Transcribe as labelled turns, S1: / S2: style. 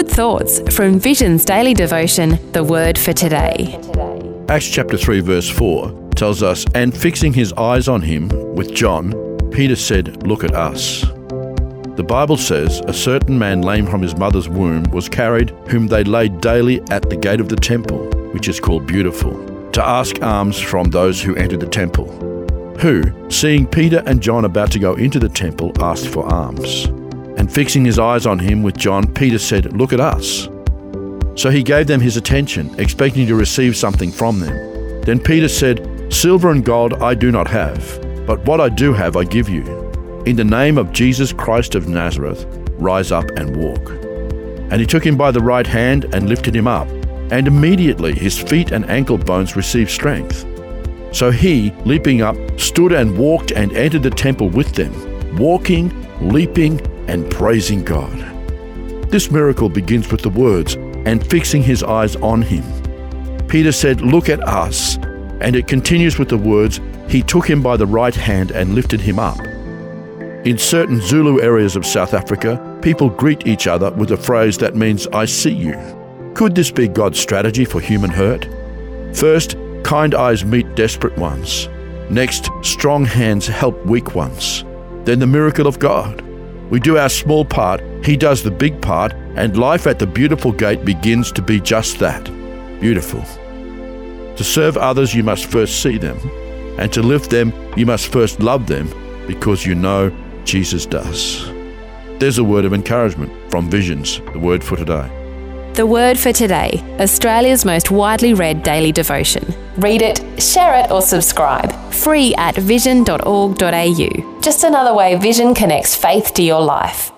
S1: Good thoughts from Vision's daily devotion, The Word for Today.
S2: Acts chapter 3 verse 4 tells us, "And fixing his eyes on him with John, Peter said, 'Look at us.'" The Bible says, "A certain man lame from his mother's womb was carried, whom they laid daily at the gate of the temple, which is called Beautiful, to ask alms from those who entered the temple, who, seeing Peter and John about to go into the temple, asked for alms. And fixing his eyes on him with John, Peter said, 'Look at us.' So he gave them his attention, expecting to receive something from them. Then Peter said, 'Silver and gold I do not have, but what I do have I give you. In the name of Jesus Christ of Nazareth, rise up and walk.' And he took him by the right hand and lifted him up, and immediately his feet and ankle bones received strength. So he, leaping up, stood and walked and entered the temple with them, walking, leaping, and praising God." This miracle begins with the words, "and fixing his eyes on him." Peter said, "Look at us," and it continues with the words, "He took him by the right hand and lifted him up." In certain Zulu areas of South Africa, people greet each other with a phrase that means, "I see you." Could this be God's strategy for human hurt? First, kind eyes meet desperate ones. Next, strong hands help weak ones. Then the miracle of God. We do our small part, He does the big part, and life at the Beautiful Gate begins to be just that, beautiful. To serve others, you must first see them, and to lift them, you must first love them, because you know Jesus does. There's a word of encouragement from Visions, the Word for Today.
S1: The Word for Today, Australia's most widely read daily devotion. Read it, share it or subscribe. Free at vision.org.au. Just another way Vision connects faith to your life.